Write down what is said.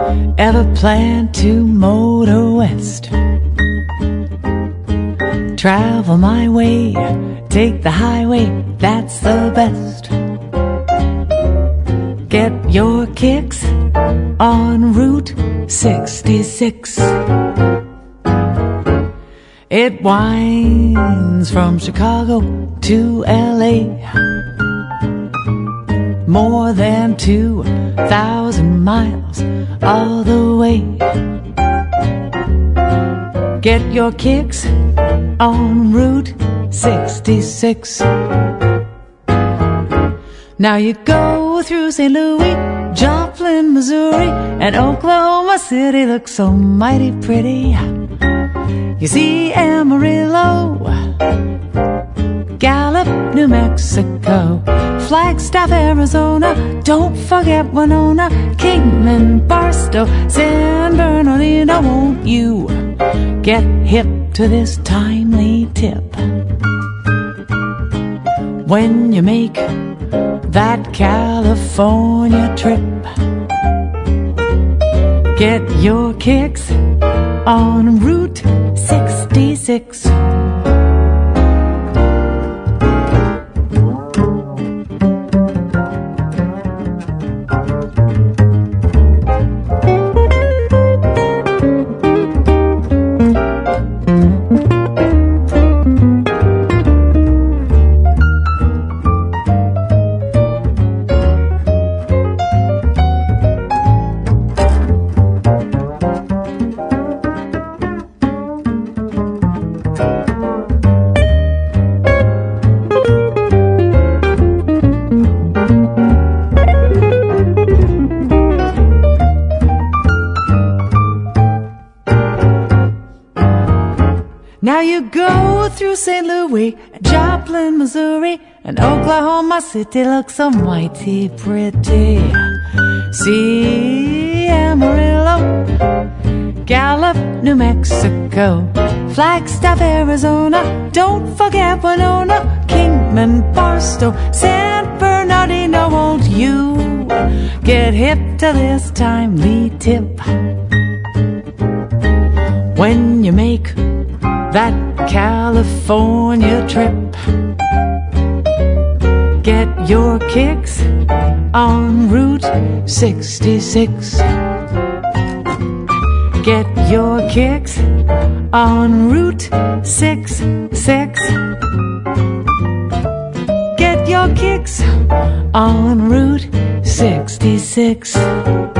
ever plan to motor west? Travel my way, take the highway, that's the best. Get your kicks on Route 66. It winds from Chicago to LA, more than 2,000 miles all the way. Get your kicks on Route 66. Now you go through St. Louis, Joplin, Missouri, and Oklahoma City looks so mighty pretty. You see Amarillo, Gallup, New Mexico, Flagstaff, Arizona, don't forget Winona, Kingman, Barstow, San Bernardino. Won't you get hip to this timely tip? When you make that California trip, get your kicks on Route 66. Now you go through St. Louis, Joplin, Missouri, and Oklahoma City looks so mighty pretty. See Amarillo, Gallup, New Mexico, Flagstaff, Arizona, don't forget Winona, Kingman, Barstow, San Bernardino. Won't you get hip to this timely tip? When you make that California trip, get your kicks on Route 66. Get your kicks on Route 66. Get your kicks on Route 66.